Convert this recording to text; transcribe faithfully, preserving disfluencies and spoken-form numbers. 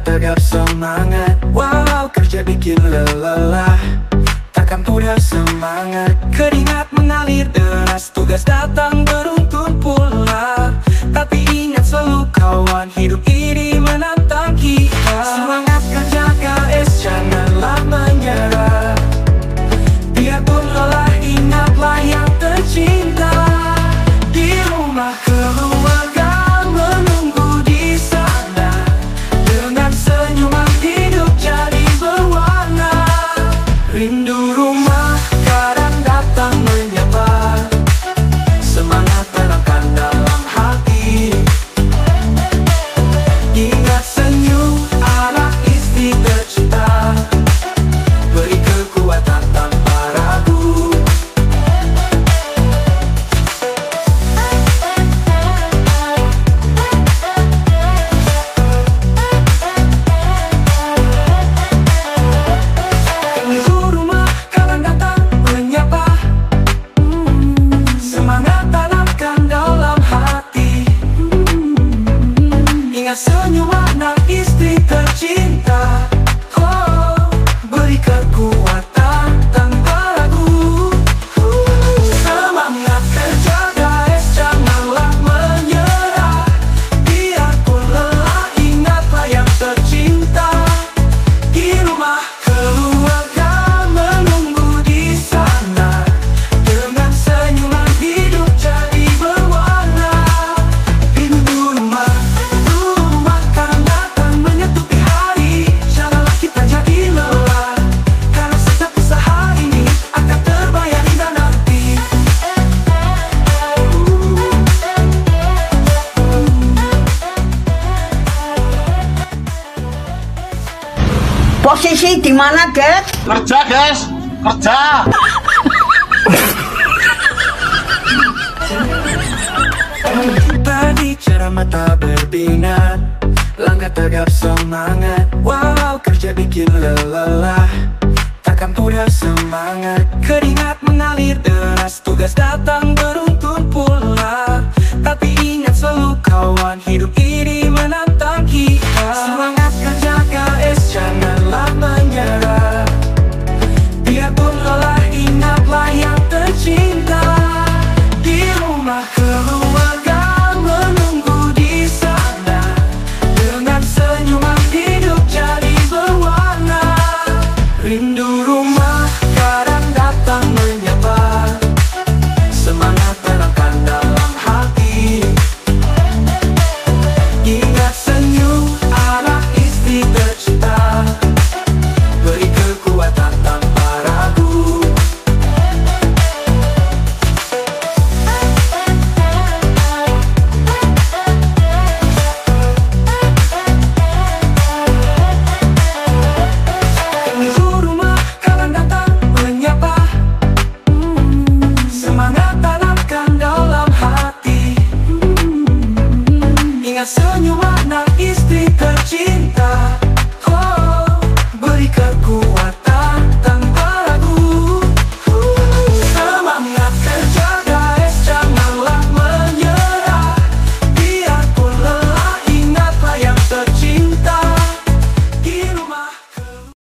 tegap semangat, walau kerja bikin lelah, takkan pudar semangat. Keringat mengalir deras, tugas datang beruntun pula. Tapi ingat selalu kawan, hidup ini menantang kita. Semangat kerja guys, janganlah menyerah. Biarpun lelah, ingatlah yang tercinta. Di rumah keluarga menunggu di sana, dengan senyuman hidup jadi berwarna. Rindu rumah kadang datang menyapa, semangat tenangkan dalam hati. Ingat senyum anak istri tercinta, beri kekuatan tanpa ragu. Rindu rumah kadang datang menyapa, semangat tanamkan dalam hati. Ingat senyum anak istri tercinta, oh, beri kekuatan tanpa ragu. Semangat kerja guys, janganlah menyerah. Biarpun lelah, ingatlah yang tercinta. Di rumah keluarga menunggu di sana, dengan senyuman hidup jadi berwarna. Rindu rumah, rumah kadang datang menyetupi hari. Janganlah kita jadi lelah, karena setiap usaha ini akan terbayar indah nanti. Posisi di mana, Get? Kerja guys, kerja. Berbicara mata berbinar, langkah tegap semangat, walau kerja bikin lelah, takkan pudar semangat. Keringat mengalir deras, tugas datang beruntun pula. Tapi ingat selalu kawan, hidup ini menantang kita. Semangat kerja guys, janganlah menyerah. Biarpun lelah, ingatlah yang tercinta. Di rumah keluarga menunggu di sana, dengan senyuman hidup jadi berwarna. Rindu